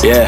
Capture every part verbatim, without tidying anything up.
Yeah.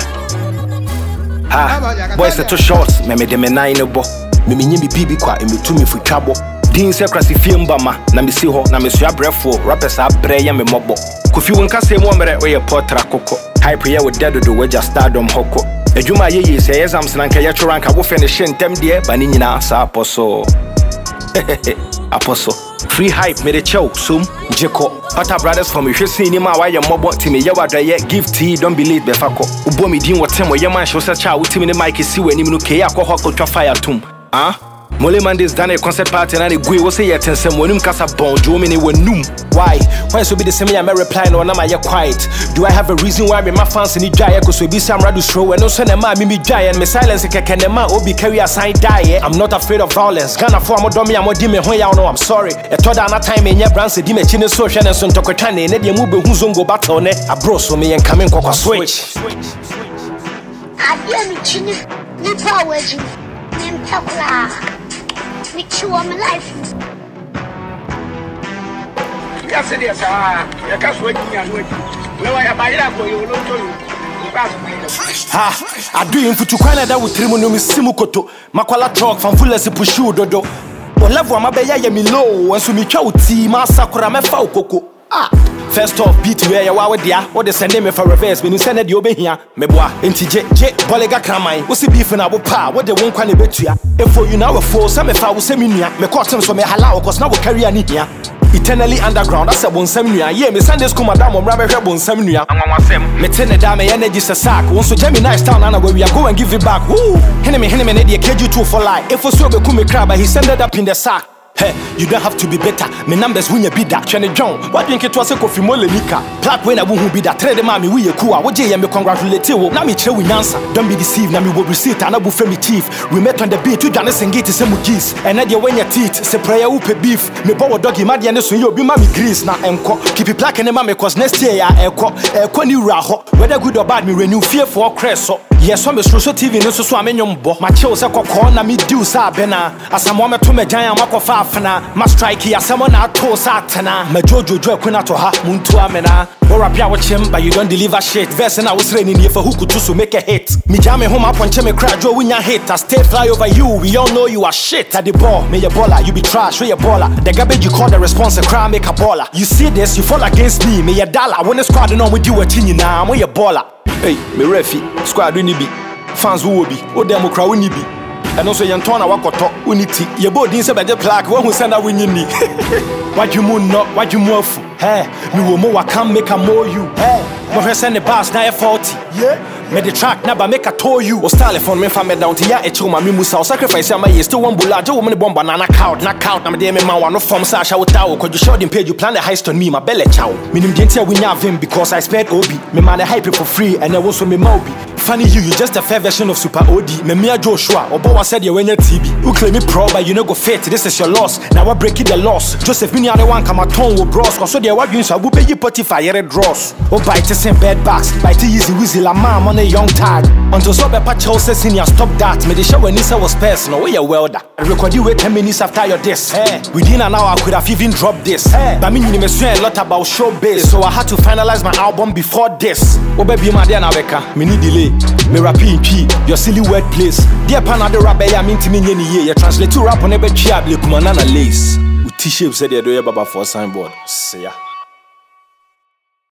Ha, boys are too short. Me me de me nine bo. Me me nyimi bibi kwa emi tu me fu twabo. Din se krasi fiemba ma na me si ho na me so abrefo rappers abre ya me mobo. Kofi wonka se mo mere we portra koko. Hype ya we dedo do we just stardom hoko. Ejuma ye ye say exams na nka ye tro ranka wo finish ntem de ba ni nyina sa apostle. Apostle. Free hype me de chow sum jeko. Pata brothers from Hwese ni ma wa ye mobo timi ye wadra ye give tea don't believe be fako. Ubo mi din wotem wo ye man show se cha wo timi ne mic si wani mu no ke ya ko hoko twa fire tum. Ah? Mole Mondays done a concert party and I go we say yet and some when him casa bon do me when num. Why? Why so be the same I'm replying on am I quiet? Do I have a reason why me my fans need dry cause we be some radu show and no son ma me me dry and me silence can can ma obi carry a sign die. I'm not afraid of violence. Ghana for mo domi am di me ho ya no I'm sorry. E to da na time in your branch di me chine so hwe na so ntokotwane na de mu be hu zongo battle ne abro so me yen kamen kokwa switch. Adia mi chine ni power ji. Nem takla. Which you want my life. Yes, it is. Ah, you can't wait and wait. Where I buy that for you, will tell you. Ha, I do him for to Canada with Trimonum Simukoto. Makwala truck from Fullers Pushu Dodo. Or level my bay me low, and so me chow tea, Masakura me fau coco. Ah, first off, beat where you are with ya, or the send me for reverse when you send it, you be here. Meboa, Inti J, J, Bolega Kramai, what's the beef in our pa, what they won't can bet you. If for you now a four, some if I was seminia, me customs from me halal, cause now we carry an here. Eternally underground, that's a one seminia. Yeah, me Sunday school, madam, or rabbi rebel seminia. Me ten a dame energy sack. Once so Gemini town, and where we are going, give it back. Woo! Henemy, Henemy, Nedia, K G two for life. If for so be come crab, he sent it up in the sack. Hey, you don't have to be better. My numbers win a bid that. Chene John, what drink it was a coffee mole nika. Plaque when I won't be that. Trade the mommy, we a cool. What jay me congratulate you. Now me chill with answer. Don't be deceived. Now me will receive and I will frame me chief. We met on the beat. You done and get the same geese. And now you when your teeth. Say prayer upe beef. Me bow doggy mad and so you be mommy grease. Now enco. Keep it plaque and the mommy cause next year I enco. Enco ni raho. Whether good or bad me renew fear for crest. Yes, I'm a social T V. No so so I'm in your bo. My chill say corner me do sa bena. As I'm one to me giant mako fafna. My strike here, someone out to Satana. My Jojo Joe to ha, Muntu Amena. Or a pia watch him, but you don't deliver shit. Verse and I was raining here for who could to make a hit. Me jam me home up on Cheme cry, Joe win your hit. I stay fly over you, we all know you are shit. At the ball, me your baller, you be trash, we your baller. The garbage you call the response, and cry make a baller. You see this, you fall against me, me your dollar. When the squad on with you a teeny now, I'm your baller. Hey, me refi, squad wini be. Fans who will be, oh demo crowd wini be. And also Yantona Wakoto, Unity, your body is about the plaque, one who send a winning me. What you moon not, what you move? Hey, me will more, I can't make a more you. Hey, when I send the bus, now forty. Yeah, made the track, never make a tow you. Or style phone me from me down to ya, a chuma, me musa, sacrifice, my years to one bulla, Joe, woman, bomb, banana, count, knock out, I'm a damn man, no from Sasha, without, cause you showed him page, you plan the heist on me, my belly chow. Meaning, didn't win have him because I spared Obi. Me man, I hype it for free, and I was with me Moby. Funny you, you just a fair version of Super O D. Me Mia Joshua, or Boa said you when you're T V. Who claim me pro, but you no go fit. This is your loss. Now I break it the loss. Joseph Mini and the one come a tongue with bros. Cause so they are what you so will pay you potify your draws. Or bite the same bed backs. Bite the easy wheezy la mom on a young tag. Until so be patch houses in your stop that. Me the show when Nisa was personal. We are welder. I record you wait ten minutes after your this. Hey, within an hour I could have even dropped this. Hey, but me you me say a lot about showbiz. So I had to finalize my album before this. Oh baby my dear Nabeka, me need delay. Me rapping key, your silly word place. Dear panada rabbe, I mean to me any year. You translate to rap on every chia, blue kumanana lace. With T-shapes said, you're doing baba for a signboard. See ya.